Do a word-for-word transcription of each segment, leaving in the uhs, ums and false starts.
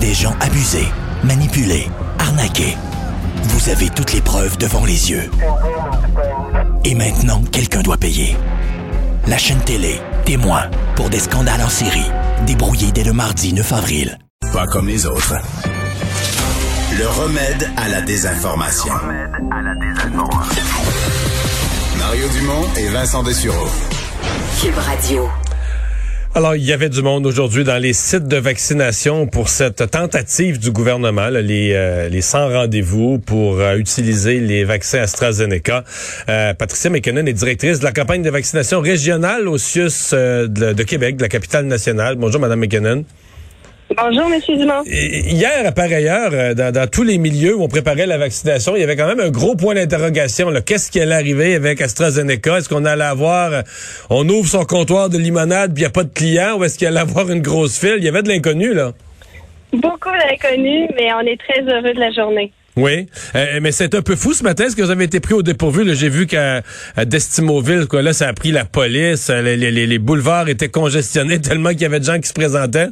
des gens abusés, manipulés, arnaqués. Vous avez toutes les preuves devant les yeux. Et maintenant, quelqu'un doit payer. La chaîne télé, témoin, pour des scandales en série, débrouillés dès le mardi neuf avril. Pas comme les autres. Le remède à la désinformation. Le remède à la désinformation. Mario Dumont et Vincent Dessureau. Cube Radio. Alors, il y avait du monde aujourd'hui dans les sites de vaccination pour cette tentative du gouvernement, là, les, euh, les cent rendez-vous pour euh, utiliser les vaccins AstraZeneca. Euh, Patricia McKinnon est directrice de la campagne de vaccination régionale au C I U S euh, de, de Québec, de la capitale nationale. Bonjour, Mme McKinnon. Bonjour, M. Dumont. Hier, par ailleurs, dans, dans tous les milieux où on préparait la vaccination, il y avait quand même un gros point d'interrogation. Là. Qu'est-ce qui allait arriver avec AstraZeneca? Est-ce qu'on allait avoir... On ouvre son comptoir de limonade puis il n'y a pas de clients? Ou est-ce qu'il allait avoir une grosse file? Il y avait de l'inconnu, là. Beaucoup d'inconnu, mais on est très heureux de la journée. Oui, euh, mais c'est un peu fou ce matin. Est-ce que vous avez été pris au dépourvu? Là, j'ai vu qu'à à Destimoville, quoi, là, ça a pris la police. Les, les, les boulevards étaient congestionnés tellement qu'il y avait de gens qui se présentaient.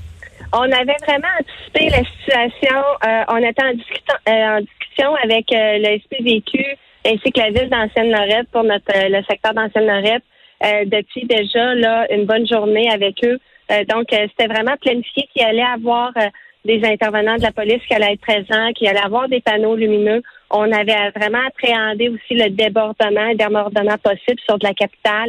On avait vraiment anticipé la situation. Euh, on était en, discutant, euh, en discussion avec euh, le S P V Q ainsi que la ville d'Ancienne-Lorette pour notre euh, le secteur d'Ancienne-Lorette euh, depuis déjà là une bonne journée avec eux. Euh, donc, euh, c'était vraiment planifié qu'il allait avoir euh, des intervenants de la police qui allaient être présents, qu'il allait avoir des panneaux lumineux. On avait vraiment appréhendé aussi le débordement, le débordement possible sur de la capitale.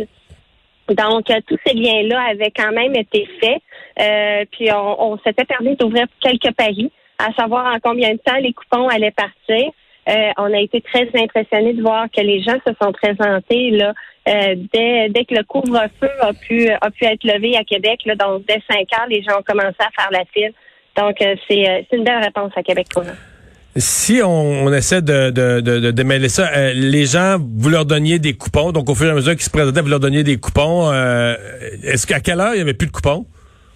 Donc, euh, tous ces liens-là avaient quand même été faits. Euh, puis, on, on s'était permis d'ouvrir quelques paris, à savoir en combien de temps les coupons allaient partir. Euh, on a été très impressionnés de voir que les gens se sont présentés là euh, dès, dès que le couvre-feu a pu a pu être levé à Québec. Là, donc, dès cinq heures, les gens ont commencé à faire la file. Donc, euh, c'est, euh, c'est une belle réponse à Québec pour nous. Si on, on essaie de, de, de, de démêler ça, euh, les gens, vous leur donniez des coupons, donc au fur et à mesure qu'ils se présentaient, vous leur donniez des coupons. Euh, est-ce qu'à quelle heure il n'y avait plus de coupons?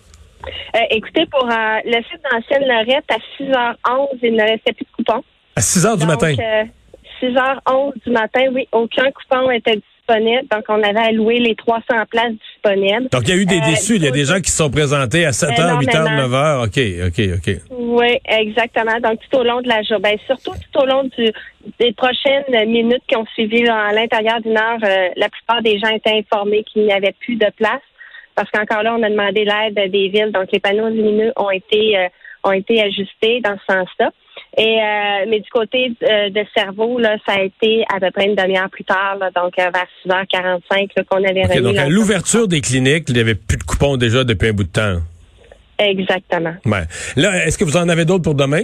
Euh, écoutez, pour euh, le site d'Ancienne-Lorette, à six heures onze, il ne restait plus de coupons. À six heures du donc, matin? Euh, six heures onze du matin, oui, aucun coupon était disponible. Donc, on avait alloué les trois cents places disponibles. Donc, il y a eu des euh, déçus. Il y a des gens qui se sont présentés à sept heures, huit heures, neuf heures. OK, OK, OK. Oui, exactement. Donc, tout au long de la journée. Ben, surtout tout au long du, des prochaines minutes qui ont suivi, là, à l'intérieur d'une heure, euh, la plupart des gens étaient informés qu'il n'y avait plus de place. Parce qu'encore là, on a demandé l'aide des villes. Donc, les panneaux lumineux ont été euh, ont été ajustés dans ce sens-là. Et euh, mais du côté euh, de Cerveau, là, ça a été à peu près une demi-heure plus tard, là, donc euh, vers six heures quarante-cinq, là, qu'on avait okay, remis. Donc, à l'ouverture des cliniques, il n'y avait plus de coupons déjà depuis un bout de temps. Exactement. Ouais. Là, est-ce que vous en avez d'autres pour demain?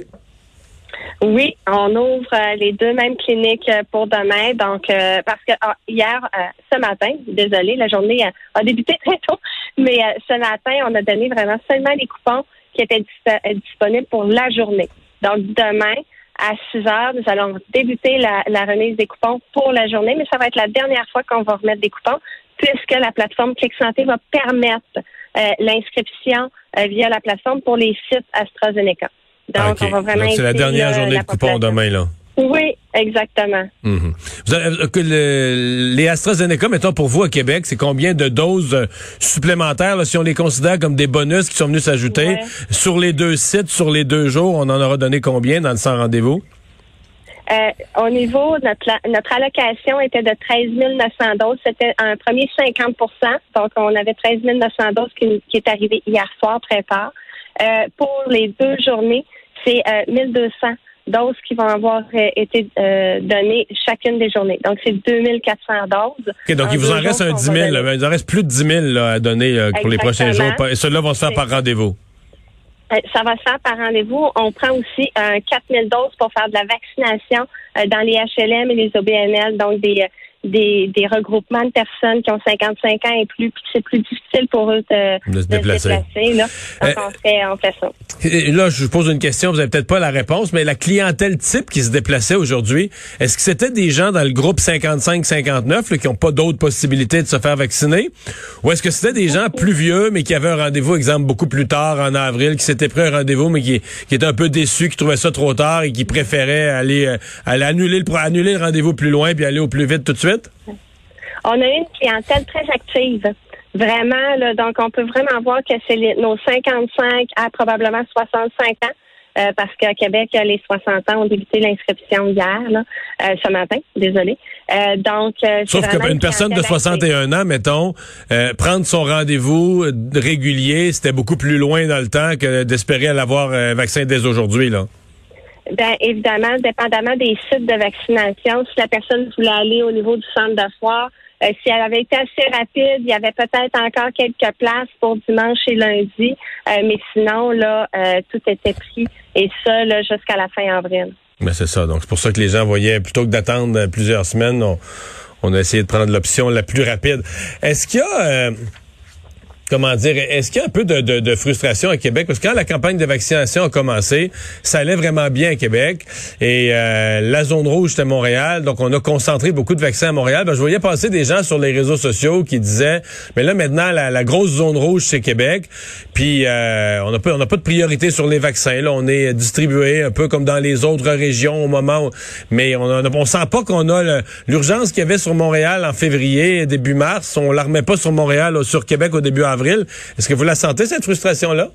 Oui, on ouvre euh, les deux mêmes cliniques euh, pour demain. Donc, euh, parce que ah, hier, euh, ce matin, désolé, la journée a, a débuté très tôt, mais euh, ce matin, on a donné vraiment seulement les coupons qui étaient dis- disponibles pour la journée. Donc, demain, à six heures, nous allons débuter la, la remise des coupons pour la journée, mais ça va être la dernière fois qu'on va remettre des coupons, puisque la plateforme Clic Santé va permettre euh, l'inscription euh, via la plateforme pour les sites AstraZeneca. Donc, okay. on va vraiment. Donc, c'est la dernière journée la de coupons demain, là. Oui, exactement. Mm-hmm. Vous avez, que le, les AstraZeneca, mettons, pour vous, à Québec, c'est combien de doses euh, supplémentaires, là, si on les considère comme des bonus qui sont venus s'ajouter? Ouais. Sur les deux sites, sur les deux jours, on en aura donné combien dans le cent rendez-vous? Euh, au niveau, notre, notre allocation était de treize mille neuf cents doses. C'était un premier cinquante pour cent. Donc, on avait treize mille neuf cents doses qui, qui est arrivé hier soir, très tard. Euh, pour les deux journées, c'est euh, mille deux cents doses qui vont avoir euh, été euh, données chacune des journées. Donc, c'est deux mille quatre cents doses. OK, donc il vous en reste un dix mille. Là, il en reste plus de dix mille là, à donner euh, pour les prochains jours. Et ceux-là vont se faire par rendez-vous. Euh, ça va se faire par rendez-vous. On prend aussi euh, quatre mille doses pour faire de la vaccination euh, dans les H L M et les O B N L, donc des... Euh, Des, des regroupements de personnes qui ont cinquante-cinq ans et plus, puis c'est plus difficile pour eux de, de se de déplacer. Se déplacer là. Donc, euh, on, fait, on fait ça. Et là, je vous pose une question, vous n'avez peut-être pas la réponse, mais la clientèle type qui se déplaçait aujourd'hui, est-ce que c'était des gens dans le groupe cinquante-cinq cinquante-neuf là, qui n'ont pas d'autres possibilités de se faire vacciner? Ou est-ce que c'était des gens plus vieux, mais qui avaient un rendez-vous, exemple, beaucoup plus tard, en avril, qui s'étaient pris un rendez-vous, mais qui, qui étaient un peu déçus, qui trouvaient ça trop tard et qui préféraient aller, euh, aller annuler, le, annuler le rendez-vous plus loin puis aller au plus vite tout de suite? On a eu une clientèle très active. Vraiment, là, donc on peut vraiment voir que c'est les, nos cinquante-cinq à probablement soixante-cinq ans. Euh, parce qu'à Québec, les soixante ans ont débuté l'inscription hier, là, euh, ce matin, désolé. Euh, donc, euh, sauf qu'une personne de soixante et un ans, mettons, euh, prendre son rendez-vous régulier, c'était beaucoup plus loin dans le temps que d'espérer l'avoir un vaccin dès aujourd'hui, là. Bien, évidemment, dépendamment des sites de vaccination, si la personne voulait aller au niveau du centre de foire, Euh, si elle avait été assez rapide, il y avait peut-être encore quelques places pour dimanche et lundi, euh, mais sinon, là, euh, tout était pris, et ça, là, jusqu'à la fin avril. Mais c'est ça, donc c'est pour ça que les gens voyaient, plutôt que d'attendre plusieurs semaines, on, on a essayé de prendre l'option la plus rapide. Est-ce qu'il y a... Euh Comment dire, est-ce qu'il y a un peu de, de, de frustration à Québec? Parce que quand la campagne de vaccination a commencé, ça allait vraiment bien à Québec. Et euh, la zone rouge, c'était Montréal. Donc, on a concentré beaucoup de vaccins à Montréal. Ben, je voyais passer des gens sur les réseaux sociaux qui disaient, mais là, maintenant, la, la grosse zone rouge, c'est Québec. Puis, euh, on n'a pas, on n'a pas de priorité sur les vaccins. Là, on est distribué un peu comme dans les autres régions au moment où... Mais on, a, on sent pas qu'on a le, l'urgence qu'il y avait sur Montréal en février, début mars. On la remet pas sur Montréal, là, sur Québec au début avril. Est-ce que vous la sentez, cette frustration-là?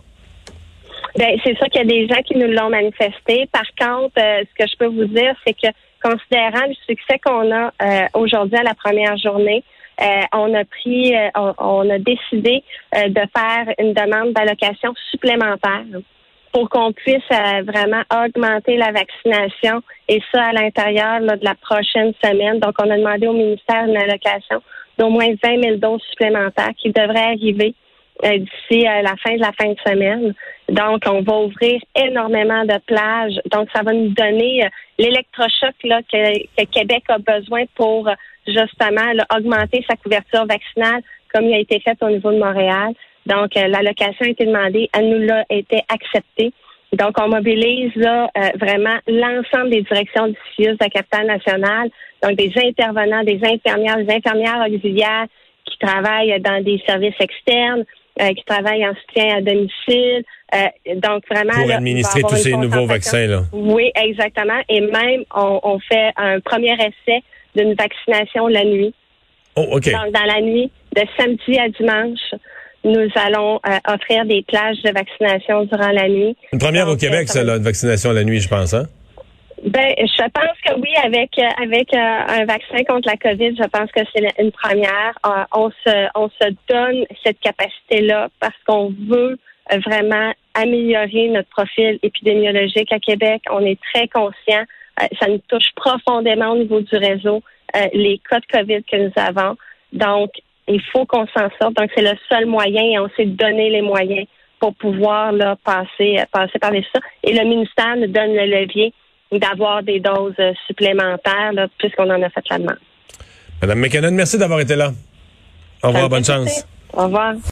Bien, c'est sûr qu'il y a des gens qui nous l'ont manifesté. Par contre, euh, ce que je peux vous dire, c'est que considérant le succès qu'on a euh, aujourd'hui à la première journée, euh, on a pris, euh, on, on a décidé euh, de faire une demande d'allocation supplémentaire pour qu'on puisse euh, vraiment augmenter la vaccination, et ça à l'intérieur là, de la prochaine semaine. Donc, on a demandé au ministère une allocation d'au moins vingt mille doses supplémentaires qui devraient arriver euh, d'ici euh, la fin de la fin de semaine. Donc, on va ouvrir énormément de plages. Donc, ça va nous donner euh, l'électrochoc là, que, que Québec a besoin pour euh, justement là, augmenter sa couverture vaccinale comme il a été fait au niveau de Montréal. Donc, euh, l'allocation a été demandée, elle nous l'a été acceptée. Donc, on mobilise là euh, vraiment l'ensemble des directions diffuses de la capitale nationale, donc des intervenants, des infirmières, des infirmières auxiliaires qui travaillent dans des services externes, euh, qui travaillent en soutien à domicile. Euh, donc, vraiment... Pour là, administrer tous ces nouveaux vaccins, là. Oui, exactement. Et même, on, on fait un premier essai d'une vaccination la nuit. Oh, OK. Donc, dans la nuit, de samedi à dimanche, nous allons euh, offrir des plages de vaccination durant la nuit. Une première Donc, au Québec, euh, ça, là, une vaccination la nuit, je pense, hein? Ben, je pense que oui, avec euh, avec euh, un vaccin contre la COVID, je pense que c'est une première. Euh, on se on se donne cette capacité-là parce qu'on veut euh, vraiment améliorer notre profil épidémiologique à Québec. On est très conscient. Euh, ça nous touche profondément au niveau du réseau, euh, les cas de COVID que nous avons. Donc, il faut qu'on s'en sorte. Donc, c'est le seul moyen et on s'est donné les moyens pour pouvoir là passer passer par les ça. Et le ministère nous donne le levier d'avoir des doses supplémentaires, là, puisqu'on en a fait la demande. Madame McKinnon, merci d'avoir été là. Au revoir, bonne chance. Au revoir.